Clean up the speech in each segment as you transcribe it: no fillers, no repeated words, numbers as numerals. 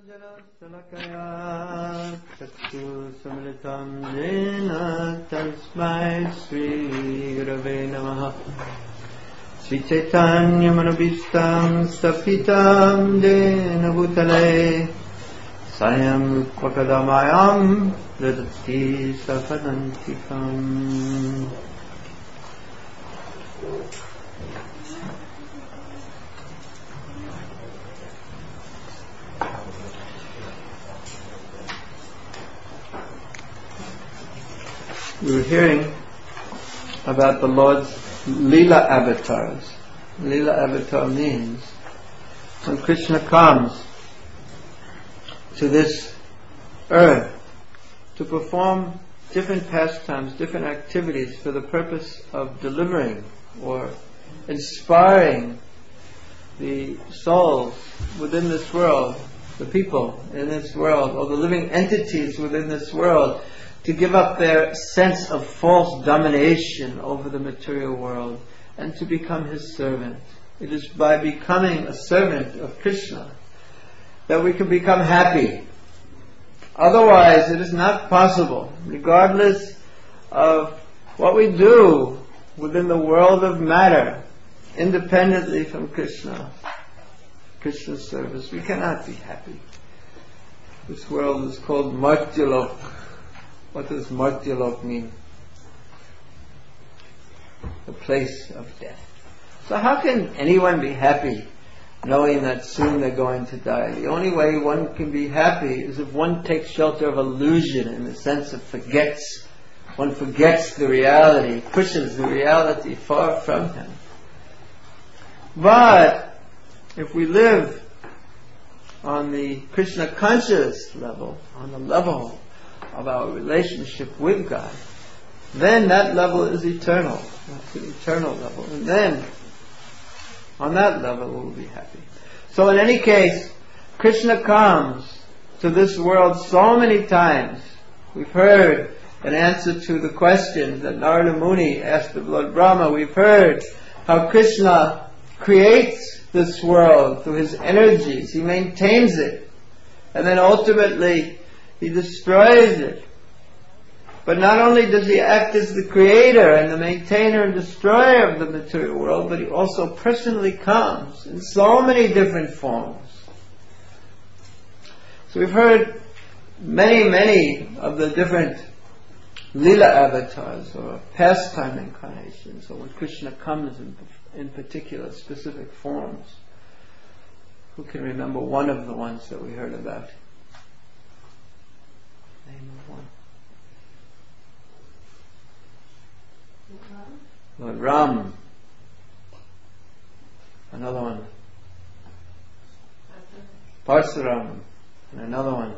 Anjana-salakaya Chakshu-samritam Jena Tasmai Sri Gurave Namaha Sri Chaitanya-manubhishtam Stapitam Jena Bhutale Sayam Kvakadamayam Dadati Sapadantikam. We were hearing about the Lord's Leela avatars. Leela avatar means when Krishna comes to this earth to perform different pastimes, different activities for the purpose of delivering or inspiring the souls within this world, the people in this world, or the living entities within this world, to give up their sense of false domination over the material world and to become His servant. It is by becoming a servant of Krishna that we can become happy. Otherwise, it is not possible, regardless of what we do within the world of matter, independently from Krishna, Krishna's service. We cannot be happy. This world is called Martyalok. What does Martyalok mean? The place of death. So how can anyone be happy knowing that soon they're going to die? The only way one can be happy is if one takes shelter of illusion, in the sense of one forgets the reality, pushes the reality far from him. But if we live on the Krishna conscious level, on the level of our relationship with God, then that level is eternal. That's an eternal level. And then, on that level, we'll be happy. So in any case, Krishna comes to this world so many times. We've heard an answer to the question that Narada Muni asked of Lord Brahma. We've heard how Krishna creates this world through His energies. He maintains it. And then ultimately, He destroys it. But not only does He act as the creator and the maintainer and destroyer of the material world, but He also personally comes in so many different forms. So we've heard many of the different Leela avatars or pastime incarnations, or when Krishna comes in particular specific forms. Who can remember one of the ones that we heard about? Name of one. Lord Ram. Another one. Parsuram. And another one.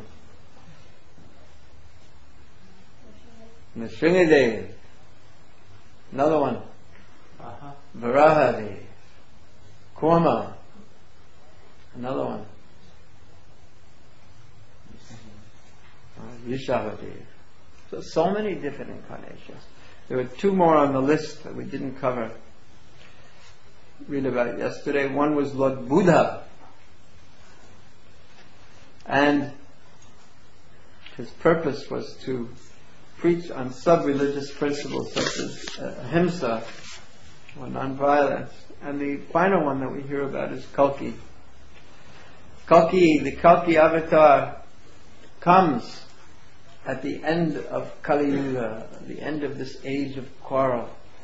Nrsingadev. Another one. Varahadev. Kurma. Another one. Vishavadev. So many different incarnations. There were two more on the list that we didn't read about yesterday. One was Lord Buddha. And his purpose was to preach on sub-religious principles such as ahimsa, or non-violence. And the final one that we hear about is Kalki. The Kalki avatar comes at the end of Kali Yuga, the end of this age of quarrel.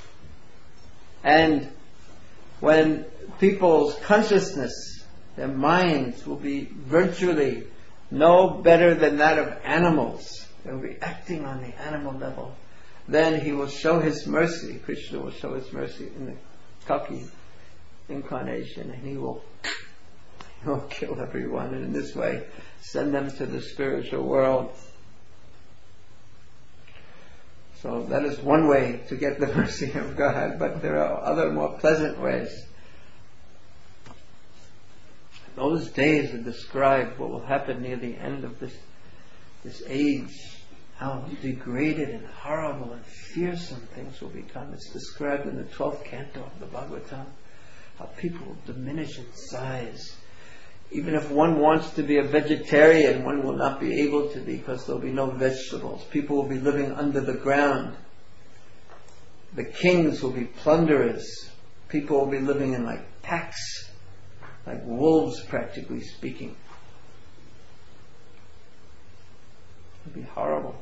And when people's consciousness, their minds will be virtually no better than that of animals, they'll be acting on the animal level, then He will show His mercy. Krishna will show His mercy in the Kalki incarnation, and He will kill everyone, and in this way send them to the spiritual world. So that is one way to get the mercy of God, but there are other more pleasant ways. Those days are described, what will happen near the end of this age, how degraded and horrible and fearsome things will become. It's described in the 12th canto of the Bhagavatam, how people will diminish in size Even if one wants to be a vegetarian, one will not be able to be, because there will be no vegetables. People will be living under the ground. The kings will be plunderers. People will be living in like packs, like wolves, practically speaking. It would be horrible.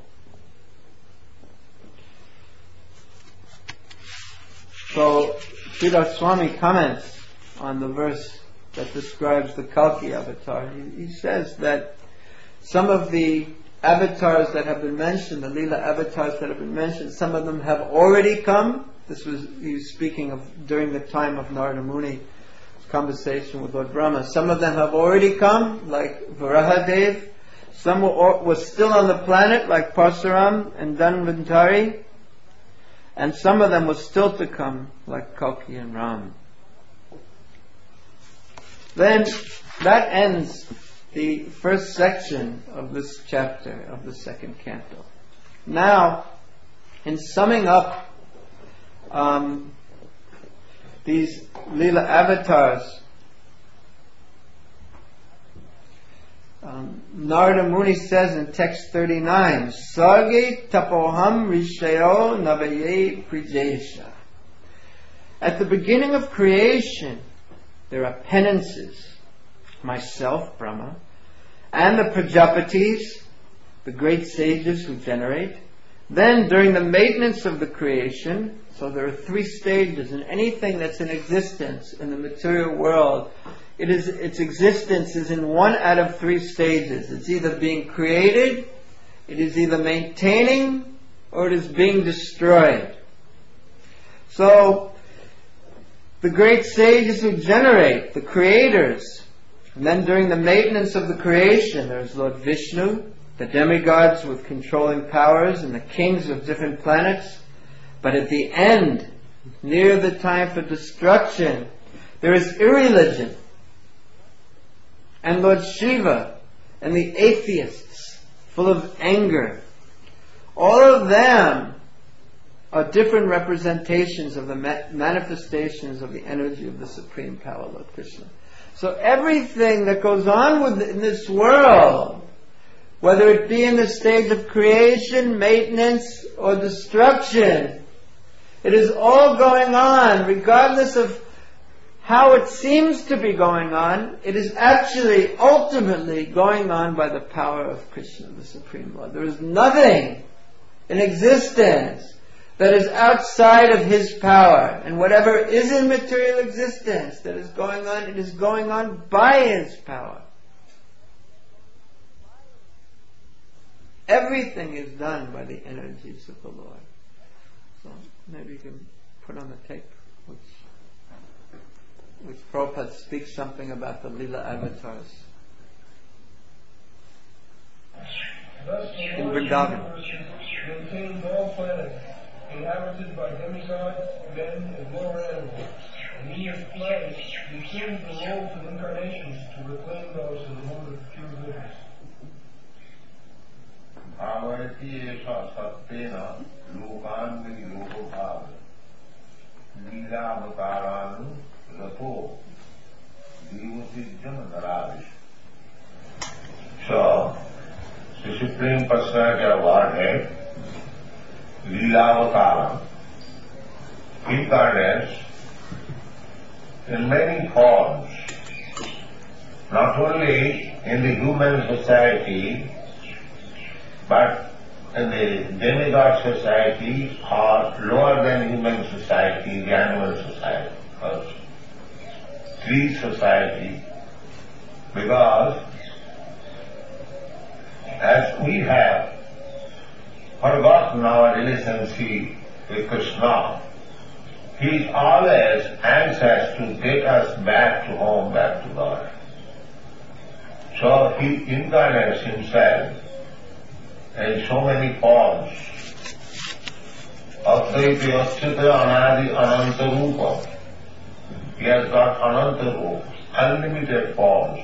So Sridhar Swami comments on the verse that describes the Kalki avatar. He says that some of the avatars that have been mentioned, the Leela avatars that have been mentioned, some of them have already come. He was speaking of during the time of Narada Muni's conversation with Lord Brahma. Some of them have already come, like Varahadev. Some were still on the planet, like Parsuram and Dhanvantari. And some of them were still to come, like Kalki and Ram. Then that ends the first section of this chapter of the second canto. Now, in summing up these Leela avatars, Narada Muni says in text 39, Sarge tapoham rishayo navaye prijesha. At the beginning of creation, there are penances, myself, Brahma, and the Prajapatis, the great sages who generate. Then, during the maintenance of the creation, so there are 3 stages in anything that's in existence in the material world. Its existence is in one out of 3 stages. It's either being created, it is either maintaining, or it is being destroyed. So, the great sages who generate, the creators, and then during the maintenance of the creation, there's Lord Vishnu, the demigods with controlling powers, and the kings of different planets. But at the end, near the time for destruction, there is irreligion, and Lord Shiva, and the atheists, full of anger. All of them are different representations of the manifestations of the energy of the Supreme Power, Lord Krishna. So everything that goes on in this world, whether it be in the stage of creation, maintenance, or destruction, it is all going on, regardless of how it seems to be going on. It is actually, ultimately, going on by the power of Krishna, the Supreme Lord. There is nothing in existence that is outside of His power. And whatever is in material existence that is going on, it is going on by His power. Everything is done by the energies of the Lord. So maybe you can put on the tape which Prabhupada speaks something about the Leela avatars in Vrindavan. Maintains all planets, inhabited by demigods, men, and lower animals. And He has pledged the kings and roles of incarnations to reclaim those in the mode of pure goodness. Bhavarati sattena lokan logo bhav Leela avataranu rato divasijjan naravish. So, the Supreme Personality of Godhead, Leela incarnates in many forms, not only in the human society, but in the demigod society or lower than human society, the animal society also. Tree society, because as we have forgotten our relationship with Krishna, He is always anxious to take us back to home, back to God. So He incarnates Himself in so many forms. Advaita Achyuta Anadi Ananta Rupa. He has got Ananta Rupa, unlimited forms.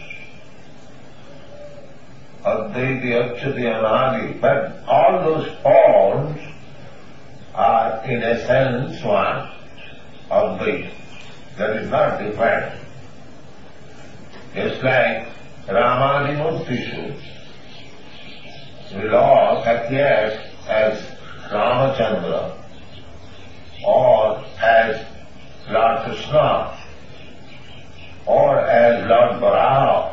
Advaita Achyuta Anadi. But all those forms are in essence one. Advaita. That is not different. Just like Ramadi Murtishu, the Lord appears as Ramachandra or as Lord Krishna or as Lord Varaha.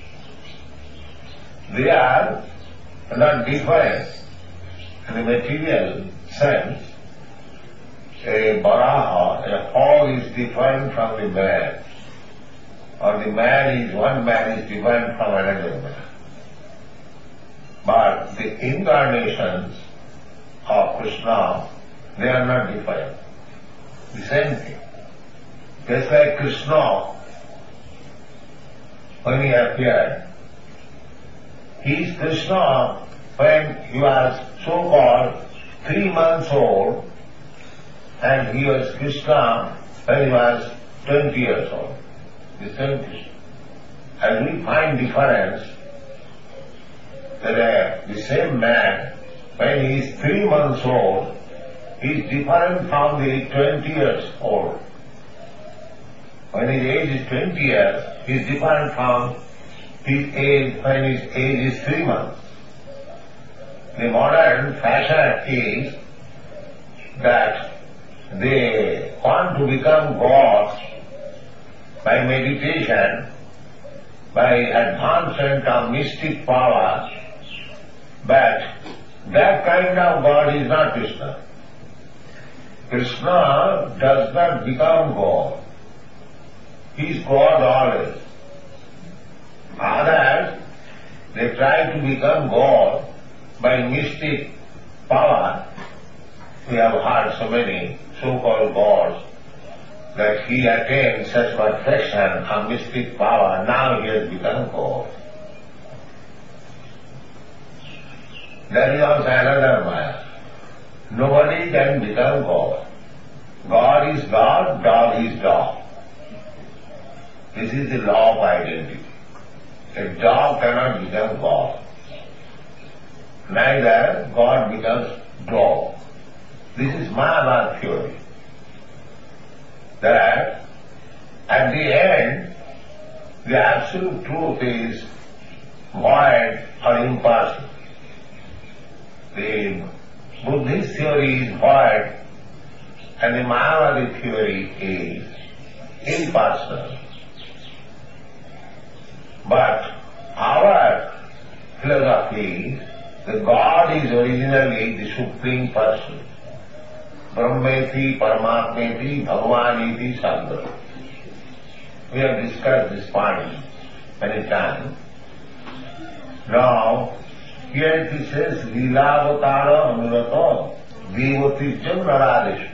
They are not different in the material sense. A Varaha, a hog is different from the man, or one man is different from another man. But the incarnations of Krishna, they are not different. The same thing. Just like Krishna, when he appeared, he is Krishna when he was so-called 3 months old, and he was Krishna when he was 20 years old. The same Krishna. And we find difference that the same man, when he is 3 months old, he is different from the 20 years old. When his age is 20 years, he is different from his age when his age is 3 months. The modern fashion is that they want to become gods by meditation, by advancement of mystic power, but that kind of God is not Krishna. Krishna does not become God. He is God always. Others, they try to become God by mystic power. We have heard so many so-called gods that he attained such perfection of mystic power, now he has become God. That is also another Maya. Nobody can become God. God is God, dog is dog. This is the law of identity. A dog cannot become God. Neither God becomes dog. This is Mayavad theory. That at the end, the absolute truth is void or impersonal. The Buddhist theory is void and the Mayavadi theory is impersonal. But our philosophy is that God is originally the Supreme Person. Brahmeti, Paramatmeti, Bhagavaniti, Sabda. We have discussed this point many times. Now, here it says, Leelavatara Anurata Devatijam Naradeshu.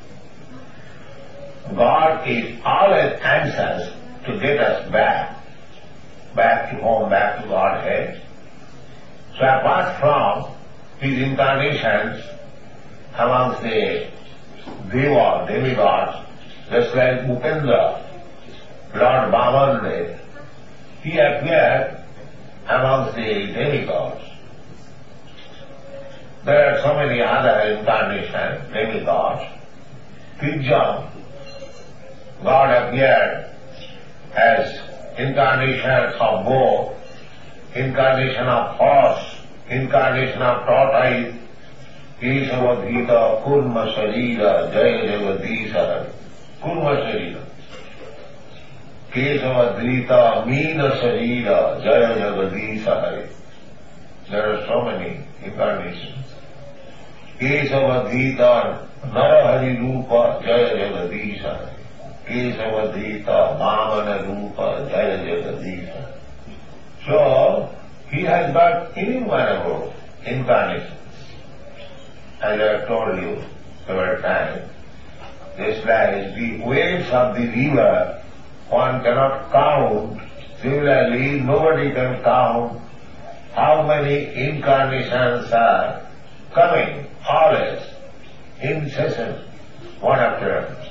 God is always anxious to get us back to home, back to Godhead. So apart from his incarnations amongst the demigods, just like Upendra, Lord Bhavan, he appeared amongst the demigods. There are so many other incarnations, demigods. Trijam, God appeared as incarnation of both, incarnation of horse, incarnation of tortoise, Kesavadhita Kurma Sarira Jaya Jagadisara. Kurma Sarira. Kesavadhita Meena Sarira Jaya Jagadisara. There are so many incarnations. Kesavadhita Narahari Rupa Jaya Jagadisara. Kesavadhita Vamana Rupa Jaya Jagadisara. So, he has got innumerable incarnations. As I have told you several times, just like the waves of the river, one cannot count. Similarly, nobody can count how many incarnations are coming, always, incessant, one after another.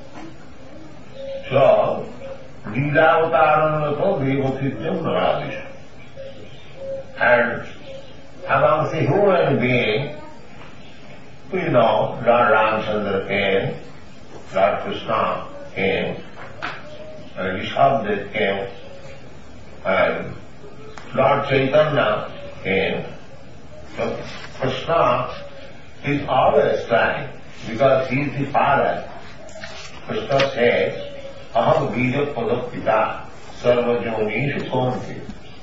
So, Leelavatara Devatijam Naradeshu. And amongst the human beings, we know Lord Ramchandra came, Lord Krishna came, Rishabdev came, and Lord Chaitanya came. So Krishna is always trying, because he is the father. Krishna says, Aham bija pada pita sarva jonishu konti.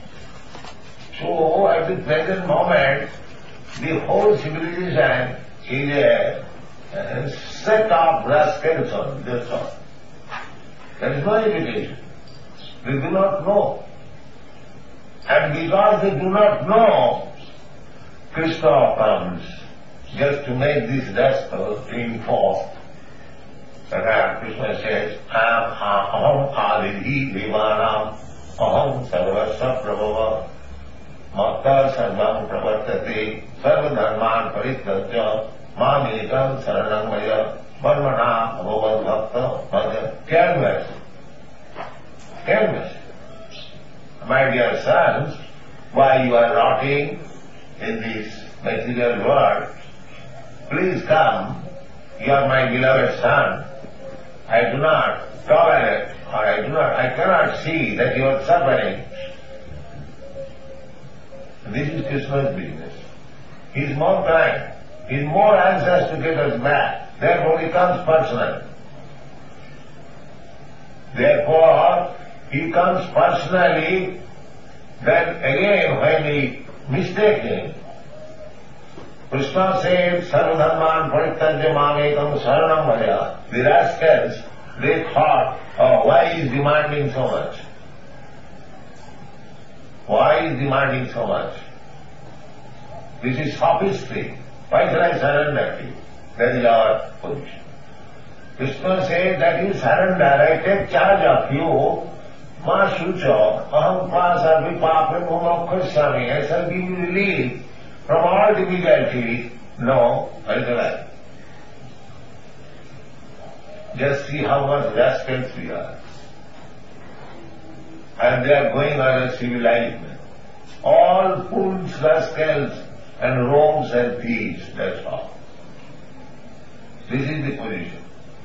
So at the present moment, the whole civilization is a set of rascals, that's all. There is no education. They do not know. And because they do not know, Krishna comes just to make this rascal clean forth. And Krishna says, Aham adidhi devanam, aham sarvasya prabhava, matta sarvam pravartate, sarva dharman parityajya, mamekam saranam maya, varmana bhavad bhakta bhaja. Canvas. Canvas. My dear sons, why you are rotting in this material world, please come. You are my beloved son. I do not tolerate, or I cannot see that you are suffering. This is Krishna's business. He is more kind. He is more anxious to get us back. Therefore he comes personally. Therefore, he comes personally, then again when we mistake him, Krishna said, Sarvadharman parityajya mamekam saranam bhaja. The rascals, they thought, oh, why is demanding so much? Why is demanding so much? This is sophistry. Why shall I surrender to you? That is our position. Krishna said that you surrender, I take charge of you. Ma shucho, aham pasa vipapam mumokkhasami. I shall give you relief from all difficulties. No, I don't like. Just see how much rascals we are. And they are going on a civilization. All fools, rascals, and rogues and thieves, that's all. This is the position.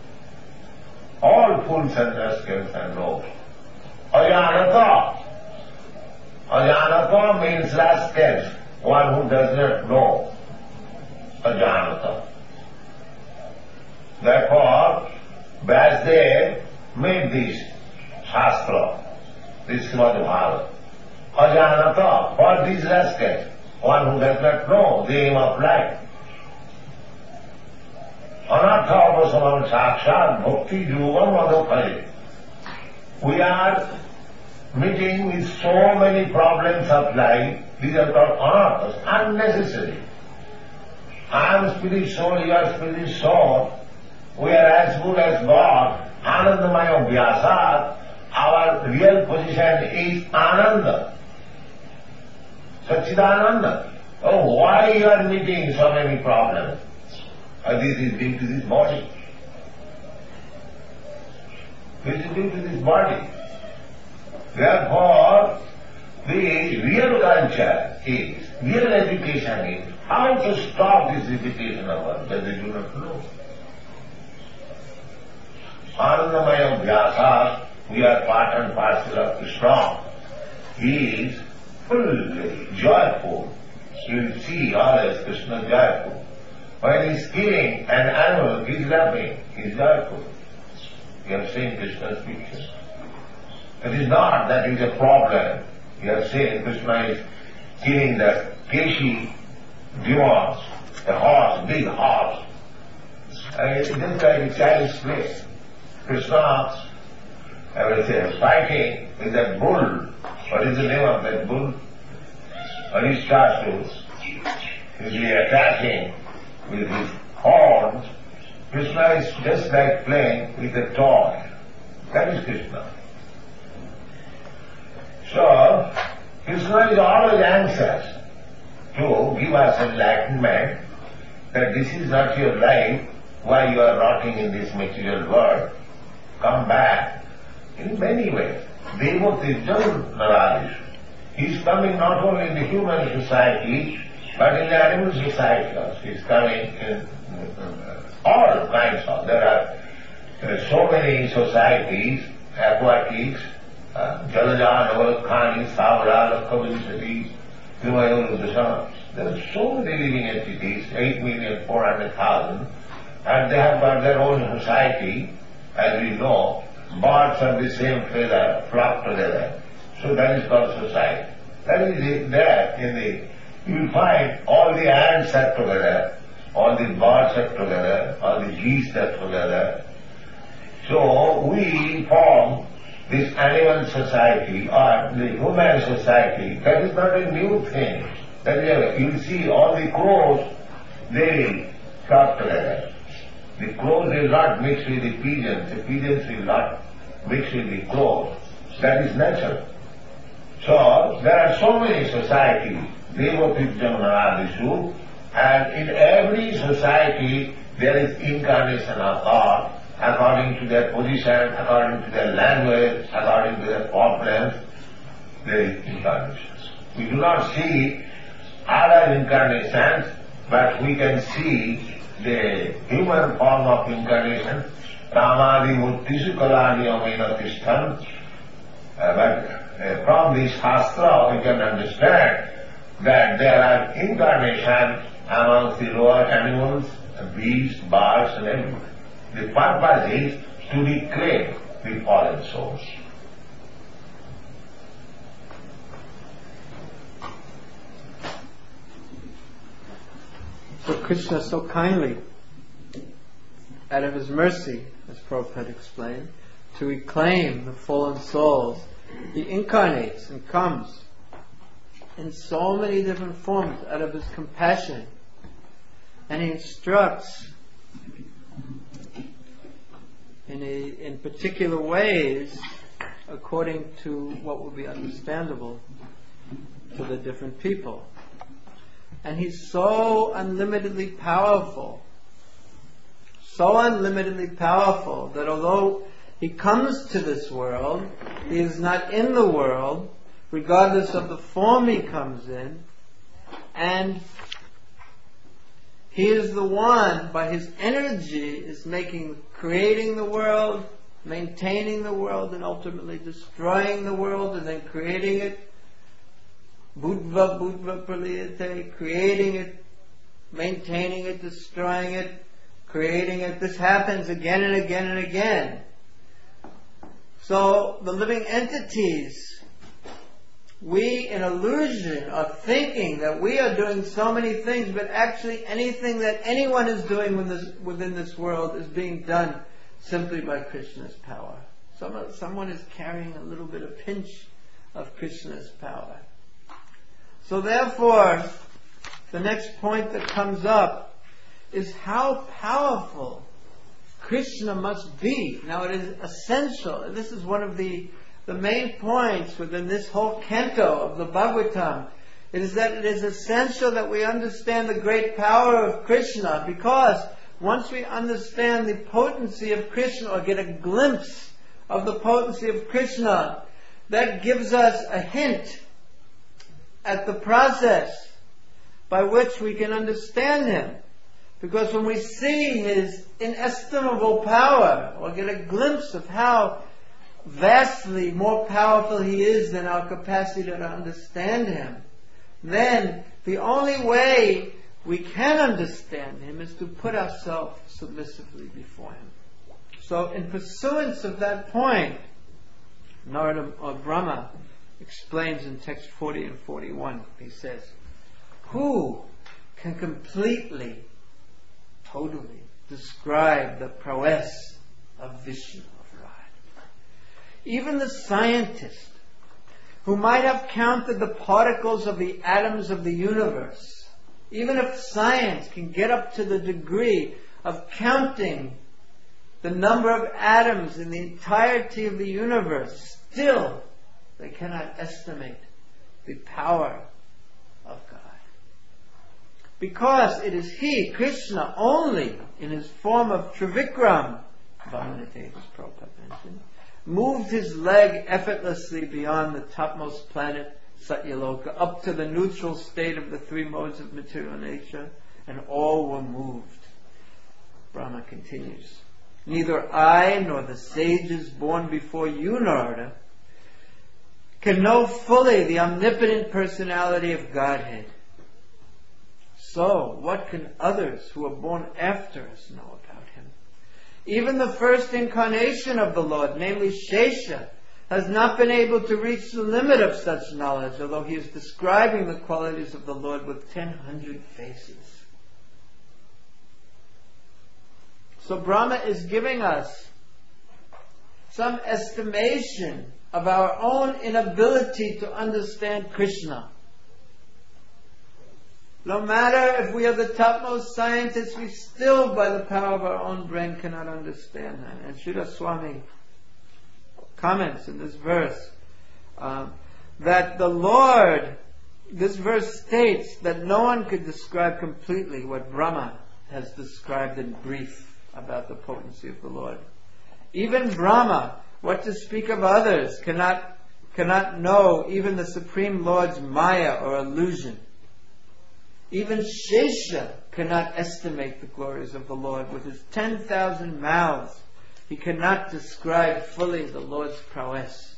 All fools and rascals and rogues. Ajanata. Ajanata means rascals, one who does not know. Ajanata. Therefore, Vyasdev made this Shastra, this Srimad Bhagavatam. Ajanata, for these rascals, one who does not know the aim of life. Anatha avasamam sakshat bhakti yogam adopare. We are meeting with so many problems of life, these are called anathas, unnecessary. I am spirit soul, you are spirit soul. We are as good as God. Anandamaya Vyasat. Our real position is Ananda. Satchidananda. Oh, why you are meeting so many problems? This is due to this body. This is due to this body. Therefore, the real culture is, real education is, how to stop this repetition of us that they do not know. Anandamaya Vyasa, we are part and parcel of Krishna. He is fully joyful. You will see always Krishna joyful. When he is killing an animal, he is laughing, he is joyful. You have seen Krishna's picture. It is not that it is a problem. You have seen Krishna is killing the Keshi demons, a horse, big horse. And it is just like a child's play. Krishna, I will say, fighting with that bull. What is the name of that bull? When he starts to be attacking with his horns, Krishna is just like playing with a toy. That is Krishna. So, Krishna is always anxious to give us enlightenment that this is not your life, why you are rotting in this material world. Come back in many ways. Devotism Naradish. He is coming not only in the human society, but in the animal society also. He is coming in all kinds of. There are so many societies, aquatics, Jalaja, Navarakhani, Savara, Lakkavinsati, Himayurudasa. There are so many living entities, 8,400,000, and they have got their own society, as we know. Birds of the same feather flock together. So that is called society. That is there in the, you will find all the ants are together, all the birds are together, all the geese are together. So we form this animal society or the human society. That is not a new thing. That is, you will see all the crows, they flock together. The crows will not mix with the pigeons will not mix with the crows. That is natural. So there are so many societies, Devapijamanaradishu, and in every society there is incarnation of God according to their position, according to their language, according to their problems, there is incarnations. We do not see other incarnations, but we can see the human form of incarnation, Ramadi Murtisu Kalani Amena Tishtan. But from this Shastra we can understand that there are incarnations amongst the lower animals, beasts, birds and everything. The purpose is to reclaim the fallen souls. So Krishna so kindly, out of his mercy, as Prabhupada explained, to reclaim the fallen souls, he incarnates and comes in so many different forms out of his compassion, and he instructs in particular ways according to what will be understandable to the different people. And he's so unlimitedly powerful that although he comes to this world, he is not in the world, regardless of the form he comes in, and he is the one, by his energy, is creating the world, maintaining the world, and ultimately destroying the world, and then creating it. Budva praliyate, creating it, maintaining it, destroying it, creating it. This happens again and again and again. So the living entities, we in illusion are thinking that we are doing so many things, but actually anything that anyone is doing within this world is being done simply by Krishna's power. Someone is carrying a little bit of pinch of Krishna's power. So therefore, the next point that comes up is how powerful Krishna must be. Now it is essential, and this is one of the main points within this whole canto of the Bhagavatam. It is that it is essential that we understand the great power of Krishna, because once we understand the potency of Krishna, or get a glimpse of the potency of Krishna, that gives us a hint at the process by which we can understand him. Because when we see his inestimable power, or get a glimpse of how vastly more powerful he is than our capacity to understand him, then the only way we can understand him is to put ourselves submissively before him. So in pursuance of that point, Narada or Brahma explains in text 40 and 41, he says, who can completely, totally describe the prowess of Vishnu, of God? Even the scientist who might have counted the particles of the atoms of the universe, even if science can get up to the degree of counting the number of atoms in the entirety of the universe, still they cannot estimate the power of God. Because it is he, Krishna, only in his form of Trivikram, Vamanadev, as Prabhupada mentioned, moved his leg effortlessly beyond the topmost planet, Satyaloka, up to the neutral state of the three modes of material nature, and all were moved. Brahma continues, neither I nor the sages born before you, Narada, can know fully the omnipotent personality of Godhead. So, what can others who are born after us know about Him? Even the first incarnation of the Lord, namely Shesha, has not been able to reach the limit of such knowledge, although he is describing the qualities of the Lord with 1,000 faces. So Brahma is giving us some estimation of our own inability to understand Krishna. No matter if we are the topmost scientists, we still, by the power of our own brain, cannot understand that. And Srila Swami comments in this verse that the Lord, this verse states that no one could describe completely what Brahma has described in brief about the potency of the Lord. Even Brahma, what to speak of others, cannot know even the Supreme Lord's Maya or illusion. Even Shesha cannot estimate the glories of the Lord. With his 10,000 mouths, he cannot describe fully the Lord's prowess.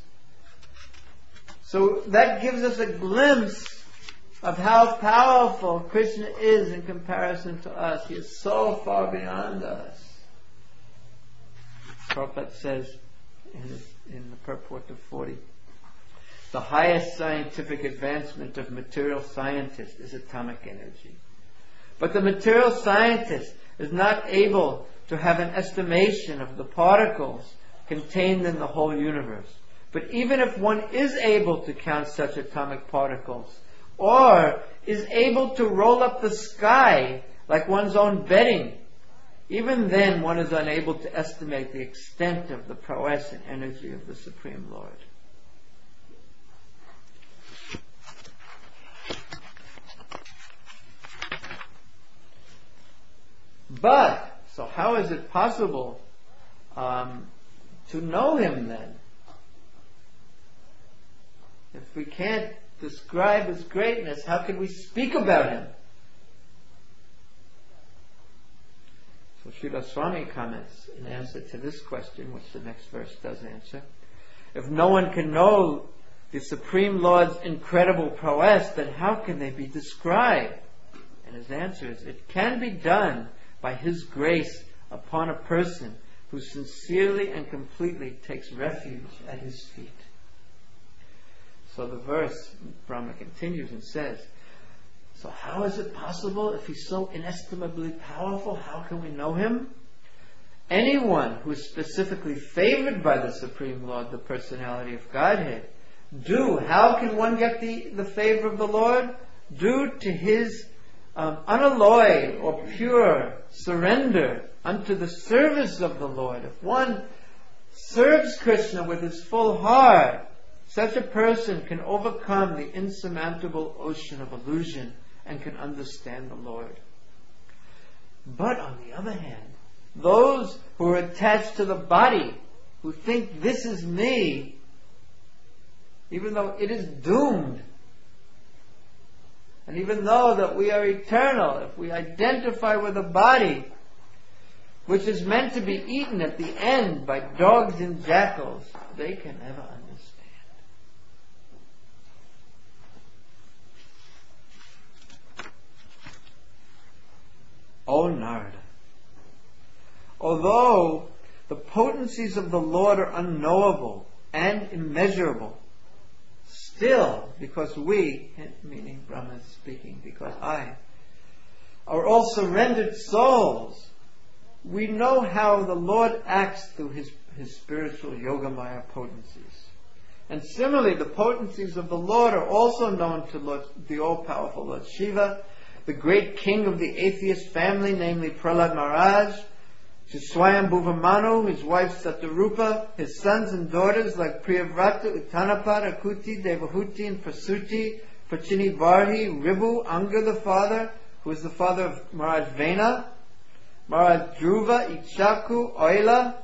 So that gives us a glimpse of how powerful Krishna is in comparison to us. He is so far beyond us. Prabhupada says in the purport of 40, the highest scientific advancement of material scientists is atomic energy. But the material scientist is not able to have an estimation of the particles contained in the whole universe. But even if one is able to count such atomic particles, or is able to roll up the sky like one's own bedding, even then one is unable to estimate the extent of the prowess and energy of the Supreme Lord. But, so how is it possible to know Him then? If we can't describe His greatness, how can we speak about Him? So Srila Swami comments in answer to this question, which the next verse does answer. If no one can know the Supreme Lord's incredible prowess, then how can they be described? And his answer is, it can be done by His grace upon a person who sincerely and completely takes refuge at His feet. So the verse, Brahma continues and says, so how is it possible if He's so inestimably powerful? How can we know Him? Anyone who is specifically favored by the Supreme Lord, the personality of Godhead, how can one get the favor of the Lord? Due to his unalloyed or pure surrender unto the service of the Lord. If one serves Krishna with his full heart, such a person can overcome the insurmountable ocean of illusion and can understand the Lord. But on the other hand, those who are attached to the body, who think this is me, even though it is doomed, and even though that we are eternal, if we identify with a body which is meant to be eaten at the end by dogs and jackals, they can never understand. O Narada, although the potencies of the Lord are unknowable and immeasurable, still, because we, meaning Brahma is speaking, because I, are all surrendered souls, we know how the Lord acts through His spiritual Yogamaya potencies. And similarly, the potencies of the Lord are also known to the all-powerful Lord Shiva, the great king of the atheist family, namely Prahlad Maharaj, to Swayambhuva Manu, his wife Satarupa, his sons and daughters like Priyavrata, Uttanapad, Akuti, Devahuti, and Prasuti, Prachini Varhi, Ribu, Anga the father, who is the father of Maharaj Vena, Maharaj Dhruva, Ikshaku, Oila,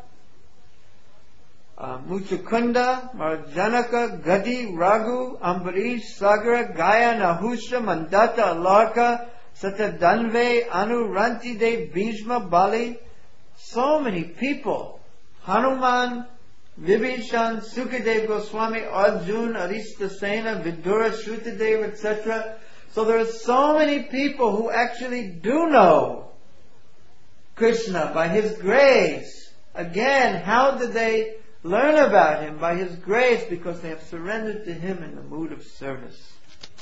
Muchukunda, Maharaj Janaka, Gadi, Raghu, Ambarish, Sagara, Gaya, Nahusha, Mandata, Alarka, Satadanve, Anu, Rantidev, Bhishma, Bali, so many people, Hanuman, Vibhishan, Sukadev Goswami, Arjun, Aristasena, Vidura, Shrutadev, etc. So there are so many people who actually do know Krishna by His grace. Again, how did they learn about Him? By His grace, because they have surrendered to Him in the mood of service.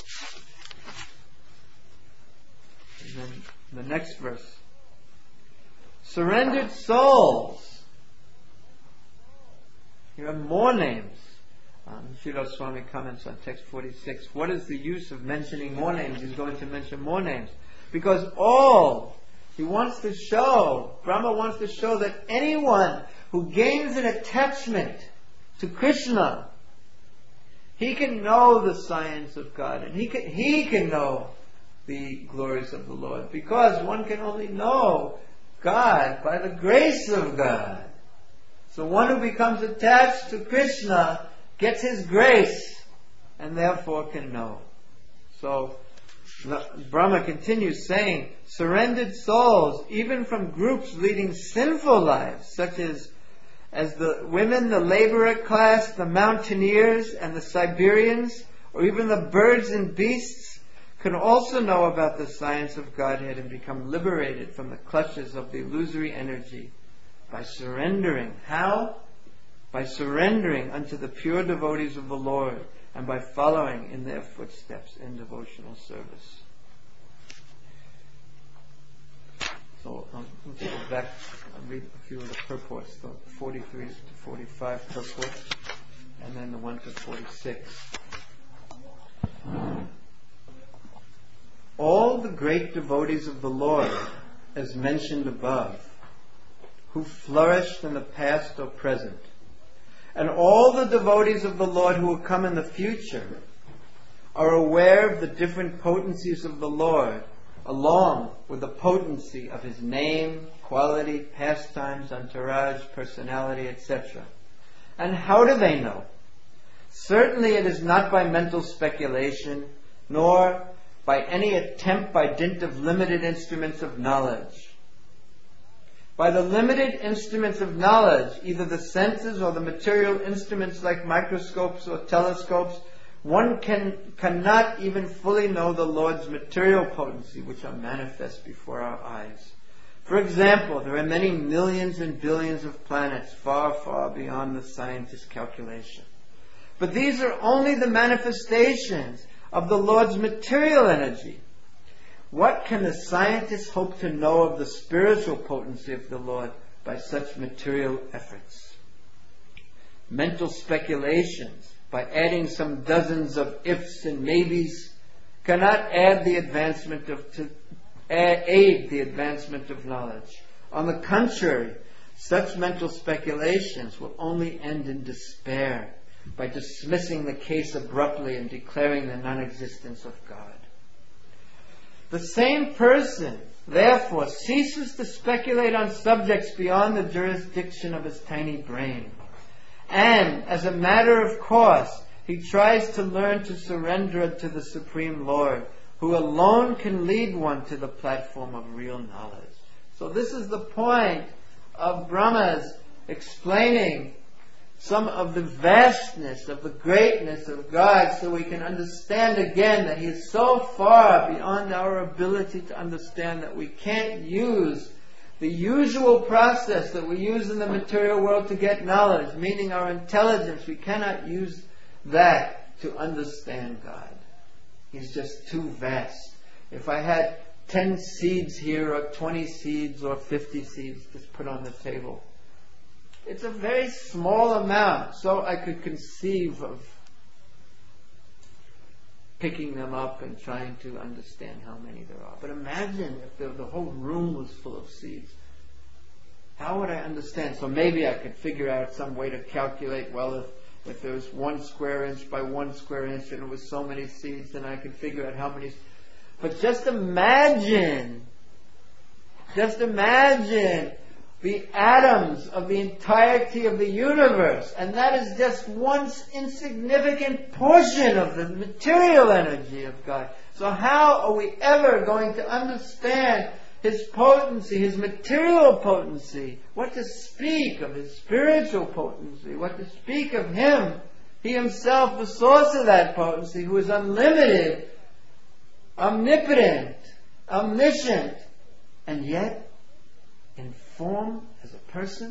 And then the next verse. Surrendered souls. Here are more names. Srila Swami comments on text 46. What is the use of mentioning more names? He's going to mention more names. Because he wants to show, Brahma wants to show that anyone who gains an attachment to Krishna, he can know the science of God, and he can know the glories of the Lord. Because one can only know God by the grace of God. So one who becomes attached to Krishna gets His grace and therefore can know. So Brahma continues saying, surrendered souls, even from groups leading sinful lives, such as the women, the laborer class, the mountaineers, and the Siberians, or even the birds and beasts, can also know about the science of Godhead and become liberated from the clutches of the illusory energy by surrendering. How? By surrendering unto the pure devotees of the Lord and by following in their footsteps in devotional service. So let's go back and read a few of the purports, the 43 to 45 purports, and then the 1 to 46. All the great devotees of the Lord, as mentioned above, who flourished in the past or present, and all the devotees of the Lord who will come in the future, are aware of the different potencies of the Lord, along with the potency of His name, quality, pastimes, entourage, personality, etc. And how do they know? Certainly it is not by mental speculation, nor by any attempt by dint of limited instruments of knowledge. By the limited instruments of knowledge, either the senses or the material instruments like microscopes or telescopes, one cannot even fully know the Lord's material potency, which are manifest before our eyes. For example, there are many millions and billions of planets far, far beyond the scientist's calculation. But these are only the manifestations of the Lord's material energy. What can the scientist hope to know of the spiritual potency of the Lord by such material efforts? Mental speculations, by adding some dozens of ifs and maybes, cannot aid the advancement of knowledge. On the contrary, such mental speculations will only end in despair, by dismissing the case abruptly and declaring the non-existence of God. The same person, therefore, ceases to speculate on subjects beyond the jurisdiction of his tiny brain. And, as a matter of course, he tries to learn to surrender to the Supreme Lord, who alone can lead one to the platform of real knowledge. So this is the point of Brahma's explaining some of the vastness, of the greatness of God, so we can understand again that He is so far beyond our ability to understand that we can't use the usual process that we use in the material world to get knowledge, meaning our intelligence. We cannot use that to understand God. He's just too vast. If I had 10 seeds here, or 20 seeds, or 50 seeds just put on the table, it's a very small amount, so I could conceive of picking them up and trying to understand how many there are. But imagine if the whole room was full of seeds. How would I understand? So maybe I could figure out some way to calculate, well, if there was 1 square inch by 1 square inch and it was so many seeds, then I could figure out how many. But just imagine the atoms of the entirety of the universe, and that is just one insignificant portion of the material energy of God. So how are we ever going to understand His potency, His material potency, what to speak of His spiritual potency, what to speak of Him, He Himself, the source of that potency, who is unlimited, omnipotent, omniscient, and yet in form as a person.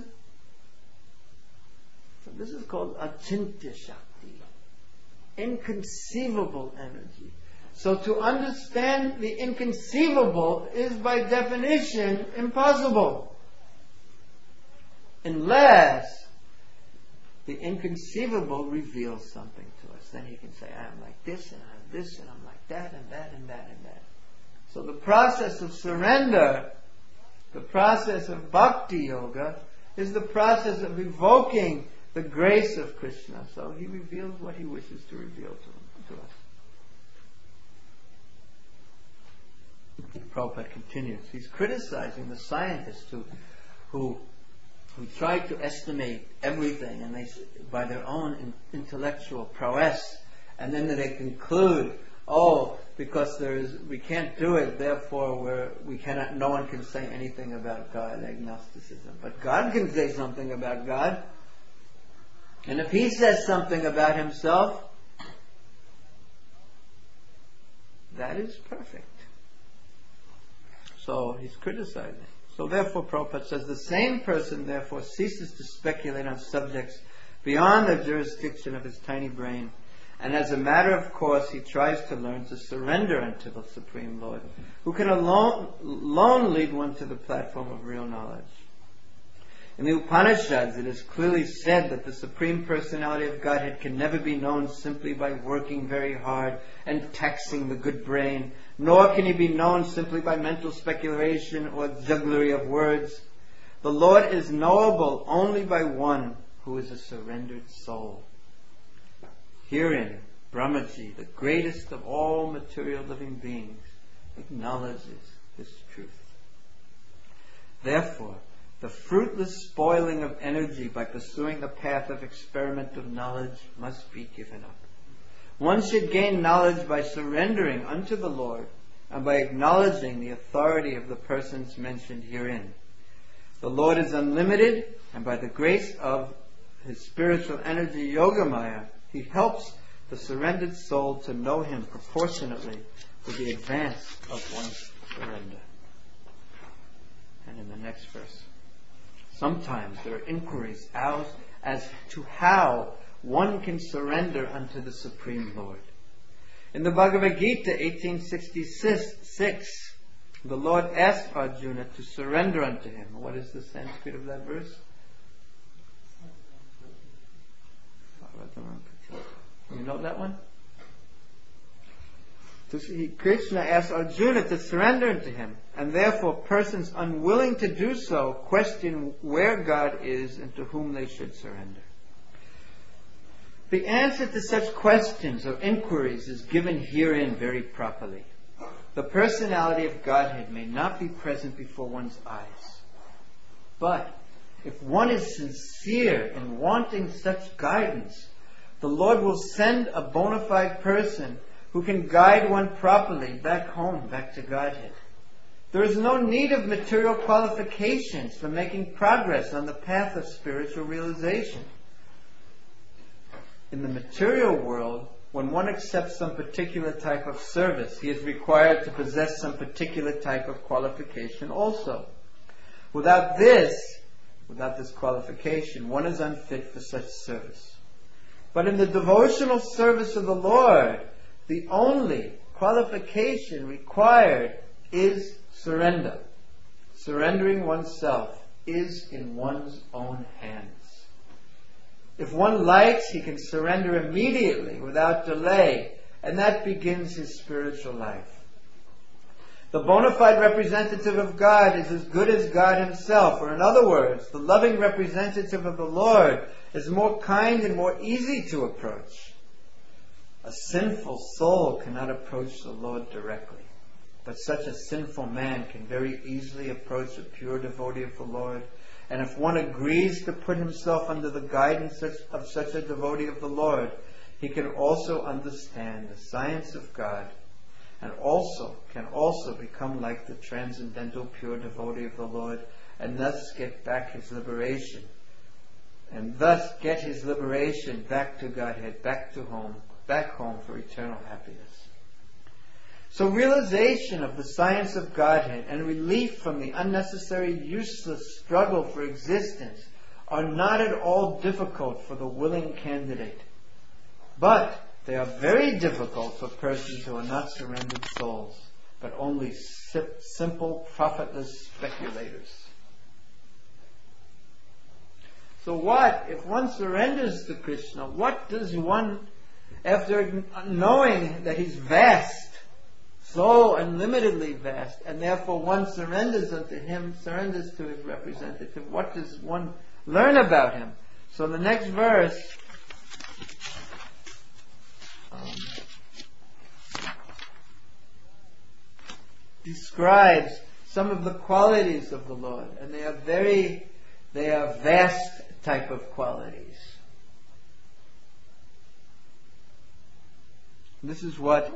So this is called Achintya Shakti, inconceivable energy. So to understand the inconceivable is by definition impossible, unless the inconceivable reveals something to us. Then He can say, I am like this, and I am this, and I'm like that, and that, and that, and that. So the process of surrender, the process of bhakti yoga, is the process of evoking the grace of Krishna. So He reveals what He wishes to reveal to us. Prabhupada continues. He's criticizing the scientists who try to estimate everything, and they, by their own intellectual prowess, and then they conclude, because we can't do it, therefore no one can say anything about God, agnosticism. But God can say something about God, and if He says something about Himself, that is perfect. So he's criticizing. So therefore, Prabhupada says, the same person therefore ceases to speculate on subjects beyond the jurisdiction of his tiny brain, and as a matter of course he tries to learn to surrender unto the Supreme Lord, who can alone lead one to the platform of real knowledge. In the Upanishads it is clearly said that the Supreme Personality of Godhead can never be known simply by working very hard and taxing the good brain, nor can He be known simply by mental speculation or jugglery of words. The Lord is knowable only by one who is a surrendered soul. Herein, Brahmaji, the greatest of all material living beings, acknowledges this truth. Therefore, the fruitless spoiling of energy by pursuing the path of experimental knowledge must be given up. One should gain knowledge by surrendering unto the Lord and by acknowledging the authority of the persons mentioned herein. The Lord is unlimited, and by the grace of His spiritual energy, Yogamaya, He helps the surrendered soul to know Him proportionately with the advance of one's surrender. And in the next verse, sometimes there are inquiries as to how one can surrender unto the Supreme Lord. In the Bhagavad Gita 1866, the Lord asked Arjuna to surrender unto Him. What is the Sanskrit of that verse? You know that one? Krishna asked Arjuna to surrender unto Him, and therefore persons unwilling to do so question where God is and to whom they should surrender. The answer to such questions or inquiries is given herein very properly. The personality of Godhead may not be present before one's eyes, but if one is sincere in wanting such guidance, the Lord will send a bona fide person who can guide one properly back home, back to Godhead. There is no need of material qualifications for making progress on the path of spiritual realization. In the material world, when one accepts some particular type of service, he is required to possess some particular type of qualification also. Without this qualification, one is unfit for such service. But in the devotional service of the Lord, the only qualification required is surrender. Surrendering oneself is in one's own hands. If one likes, he can surrender immediately, without delay, and that begins his spiritual life. The bona fide representative of God is as good as God Himself, or in other words, the loving representative of the Lord is more kind and more easy to approach. A sinful soul cannot approach the Lord directly, but such a sinful man can very easily approach a pure devotee of the Lord. And if one agrees to put himself under the guidance of such a devotee of the Lord, he can also understand the science of God and also can also become like the transcendental pure devotee of the Lord, and thus get back his liberation. And thus get his liberation back to Godhead, back home for eternal happiness. So realization of the science of Godhead and relief from the unnecessary, useless struggle for existence are not at all difficult for the willing candidate. But they are very difficult for persons who are not surrendered souls, but only simple, profitless speculators. So what, if one surrenders to Krishna, what does one, after knowing that he's vast, so unlimitedly vast, and therefore one surrenders unto him, surrenders to his representative, what does one learn about him? So the next verse describes some of the qualities of the Lord, and they are vast type of qualities. This is what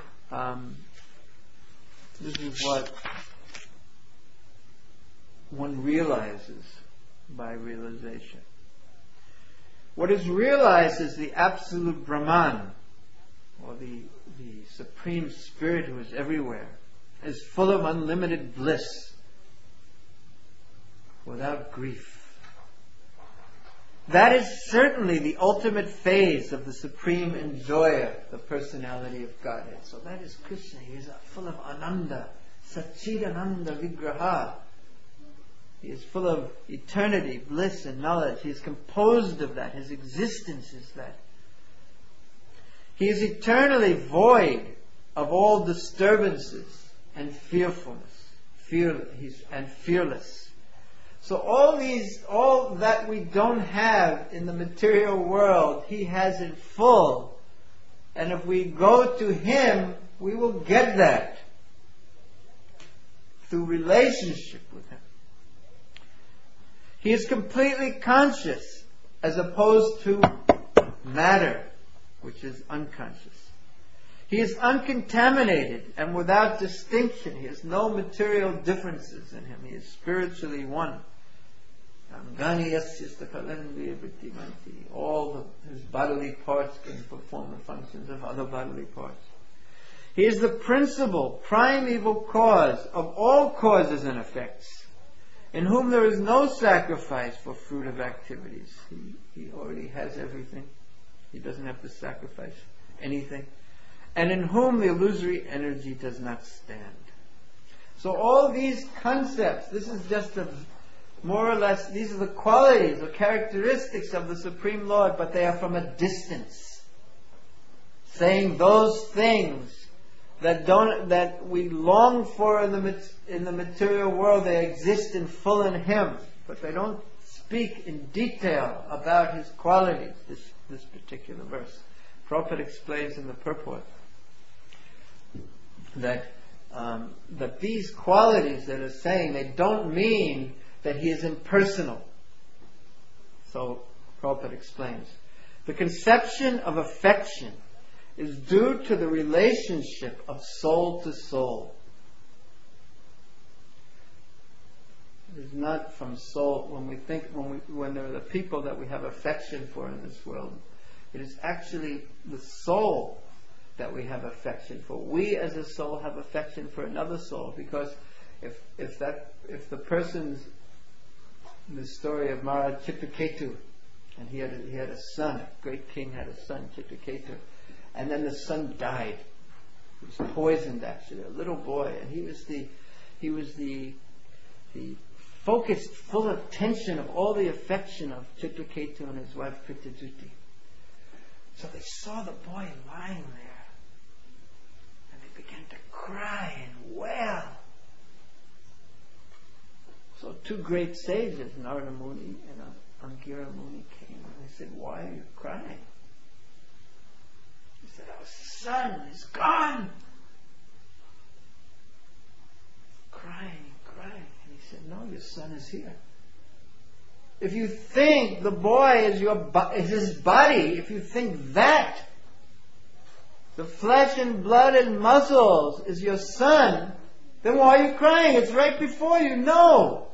one realizes by realization. What is realized is the absolute Brahman, or the Supreme Spirit who is everywhere, is full of unlimited bliss, without grief. That is certainly the ultimate phase of the Supreme Enjoyer, the personality of Godhead. So that is Krishna. He is full of Ananda, Satchidananda Vigraha. He is full of eternity, bliss and knowledge. He is composed of that. His existence is that. He is eternally void of all disturbances and fearfulness, and fearless. So all that we don't have in the material world, he has in full. And if we go to him, we will get that through relationship with him. He is completely conscious, as opposed to matter, which is unconscious. He is uncontaminated and without distinction. He has no material differences in him. He is spiritually one. All his bodily parts can perform the functions of other bodily parts. He is the principal, primeval cause of all causes and effects, in whom there is no sacrifice for fruitive activities. He already has everything. He doesn't have to sacrifice anything. And in whom the illusory energy does not stand. So all these concepts, this is just more or less, these are the qualities or characteristics of the Supreme Lord, but they are from a distance. Saying those things that we long for in the material world, they exist in full in Him, but they don't speak in detail about His qualities. This particular verse, Prabhupada explains in the purport that these qualities that are saying, they don't mean that He is impersonal. So Prabhupada explains, the conception of affection is due to the relationship of soul to soul. It is not from soul. When there are the people that we have affection for in this world, it is actually the soul that we have affection for. We as a soul have affection for another soul, because if the person's, the story of Maharaj Chitraketu, and he had a son, a great king had a son, Chitraketu, and then the son died. He was poisoned, actually, a little boy, and he was the focused, full attention of all the affection of Chitraketu and his wife Kritajuti. So they saw the boy lying there, and they began to cry and wail. So two great sages, Narada Muni and Angira Muni, came, and they said, "Why are you crying?" He said, "Our son is gone." Crying. And he said, "No, your son is here. If you think the boy is his body, if you think that, the flesh and blood and muscles is your son, then why are you crying? It's right before you. No.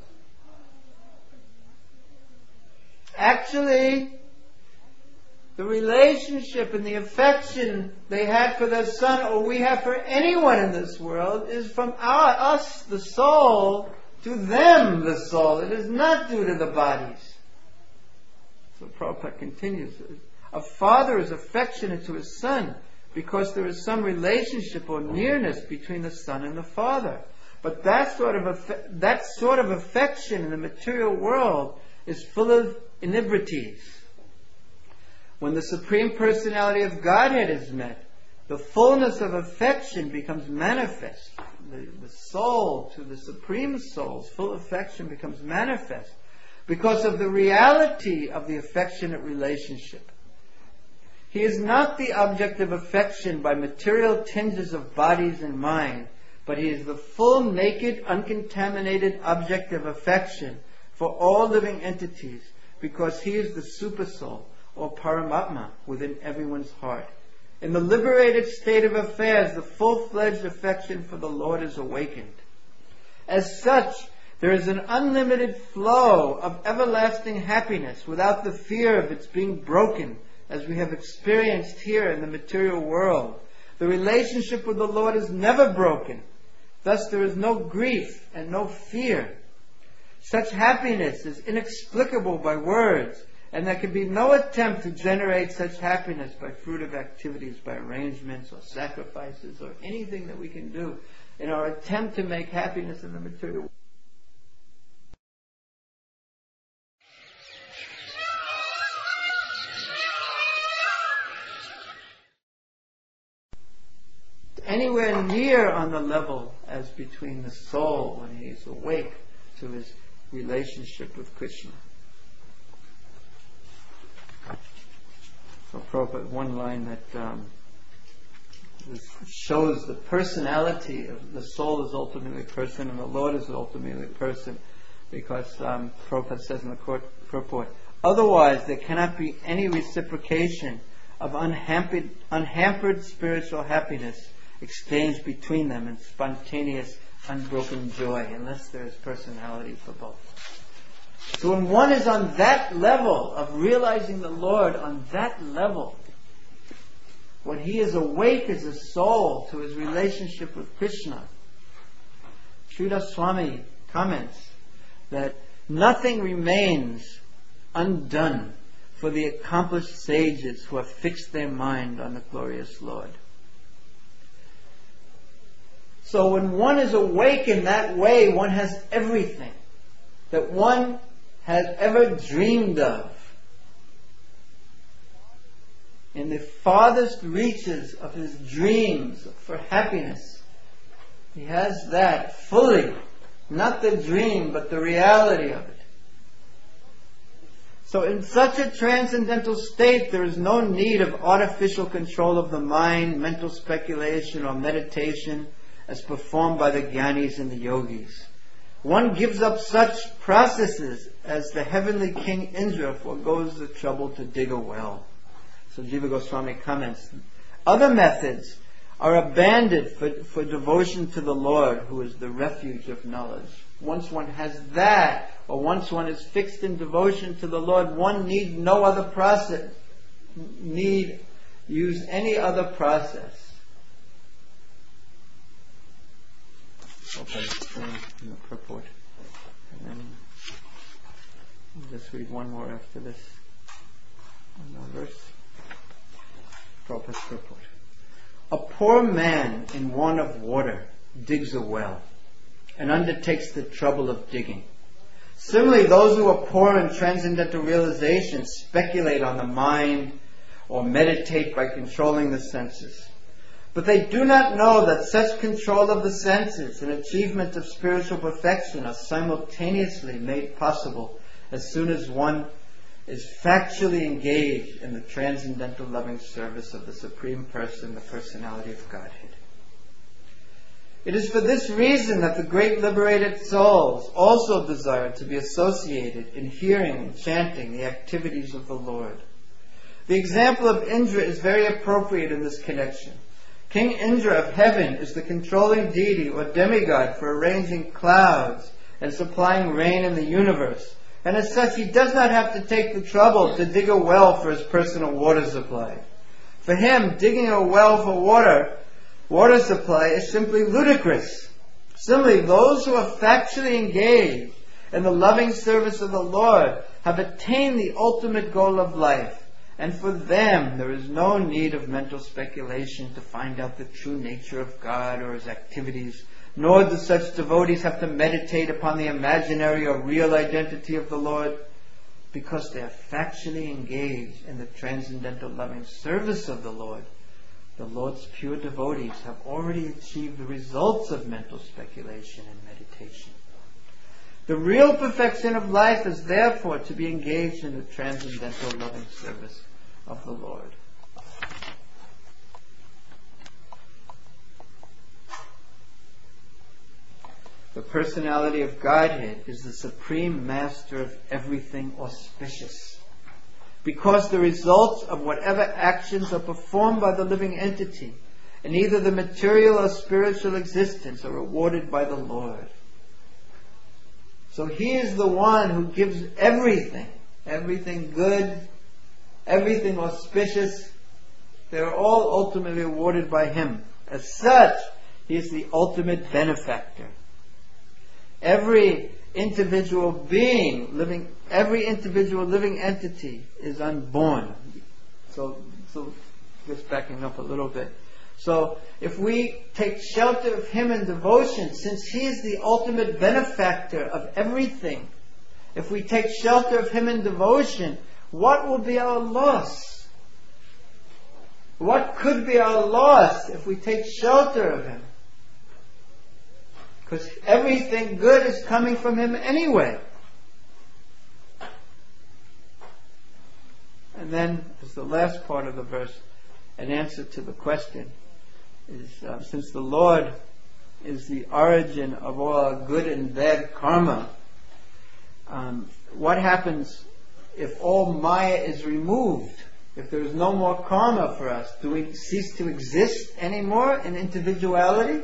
Actually, the relationship and the affection they had for their son, or we have for anyone in this world, is from us, the soul, to them, the soul. It is not due to the bodies. So Prabhupada continues. A father is affectionate to his son because there is some relationship or nearness between the son and the father. But that sort of affection in the material world is full of inebrities. When the Supreme Personality of Godhead is met, the fullness of affection becomes manifest. The soul to the Supreme Soul's full affection becomes manifest because of the reality of the affectionate relationship. He is not the object of affection by material tinges of bodies and mind, but he is the full, naked, uncontaminated object of affection for all living entities, because he is the Super Soul, or Paramatma, within everyone's heart. In the liberated state of affairs, the full-fledged affection for the Lord is awakened. As such, there is an unlimited flow of everlasting happiness without the fear of its being broken, as we have experienced here in the material world. The relationship with the Lord is never broken. Thus there is no grief and no fear. Such happiness is inexplicable by words, and there can be no attempt to generate such happiness by fruit of activities, by arrangements or sacrifices or anything that we can do in our attempt to make happiness in the material world. Anywhere near on the level as between the soul when he is awake to his relationship with Krishna. So Prabhupada, one line that shows the personality of the soul is ultimately person and the Lord is ultimately person, because Prabhupada says in the purport, otherwise there cannot be any reciprocation of unhampered spiritual happiness exchanged between them in spontaneous, unbroken joy, unless there is personality for both. So when one is on that level of realizing the Lord, on that level, when he is awake as a soul to his relationship with Krishna, Sridhar Swami comments that nothing remains undone for the accomplished sages who have fixed their mind on the glorious Lord. So when one is awake in that way, one has everything that one has ever dreamed of. In the farthest reaches of his dreams for happiness, he has that fully. Not the dream, but the reality of it. So in such a transcendental state, there is no need of artificial control of the mind, mental speculation, or meditation as performed by the Jnanis and the Yogis. One gives up such processes as the heavenly King Indra forgoes the trouble to dig a well. So Jiva Goswami comments, other methods are abandoned for devotion to the Lord, who is the refuge of knowledge. Once one has that, or once one is fixed in devotion to the Lord, one need no other process, need use any other process. Okay, in the purport. And then we'll just read one more after this. One more verse. Prabhupada's purport. A poor man in want of water digs a well and undertakes the trouble of digging. Similarly, those who are poor in transcendental realization speculate on the mind or meditate by controlling the senses. But they do not know that such control of the senses and achievement of spiritual perfection are simultaneously made possible as soon as one is factually engaged in the transcendental loving service of the Supreme Person, the Personality of Godhead. It is for this reason that the great liberated souls also desire to be associated in hearing and chanting the activities of the Lord. The example of Indra is very appropriate in this connection. King Indra of heaven is the controlling deity or demigod for arranging clouds and supplying rain in the universe. And as such, he does not have to take the trouble to dig a well for his personal water supply. For him, digging a well for water supply is simply ludicrous. Similarly, those who are factually engaged in the loving service of the Lord have attained the ultimate goal of life. And for them, there is no need of mental speculation to find out the true nature of God or His activities, nor do such devotees have to meditate upon the imaginary or real identity of the Lord, because they are factually engaged in the transcendental loving service of the Lord. The Lord's pure devotees have already achieved the results of mental speculation and meditation. The real perfection of life is therefore to be engaged in the transcendental loving service of the Lord. The personality of Godhead is the supreme master of everything auspicious, because the results of whatever actions are performed by the living entity in either the material or spiritual existence are rewarded by the Lord. So He is the one who gives everything good, everything auspicious. They are all ultimately awarded by Him. As such, He is the ultimate benefactor. Every individual living entity is unborn. So just backing up a little bit. So if we take shelter of Him in devotion, since He is the ultimate benefactor of everything, if we take shelter of Him in devotion, what will be our loss? What could be our loss if we take shelter of Him? Because everything good is coming from Him anyway. And then, as the last part of the verse, an answer to the question is, since the Lord is the origin of all our good and bad karma, what happens if all Maya is removed? If there is no more karma for us, do we cease to exist anymore in individuality?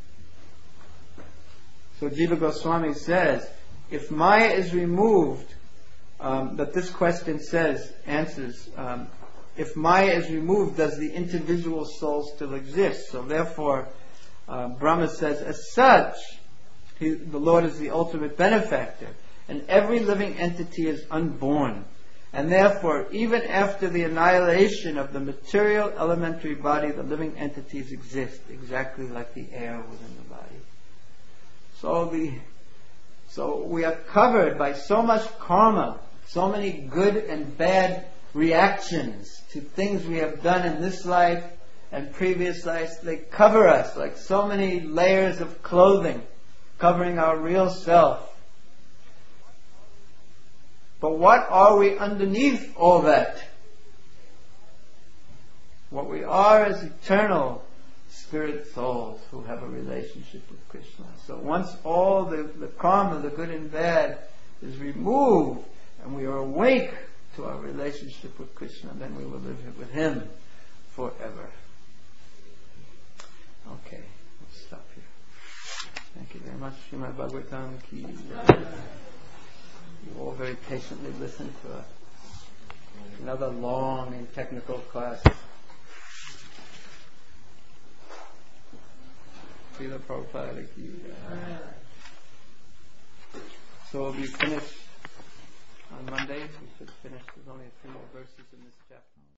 So Jiva Goswami says, if Maya is removed, that this question answers, if Maya is removed, does the individual soul still exist? So therefore, Brahma says, as such, the Lord is the ultimate benefactor, and every living entity is unborn. And therefore, even after the annihilation of the material elementary body, the living entities exist, exactly like the air within the body. So we are covered by so much karma, so many good and bad reactions to things we have done in this life and previous lives. They cover us like so many layers of clothing, covering our real self. But what are we underneath all that? What we are is eternal spirit souls who have a relationship with Krishna. So once all the karma, the good and bad, is removed and we are awake to our relationship with Krishna, then we will live with Him forever. Okay, let's stop here. Thank you very much. Srimad Bhagavatam ki. You all very patiently listened to another long and technical class. Srila Prabhupada ki. So we'll be finished on Monday. We should finish. There's only a few more verses in this chapter.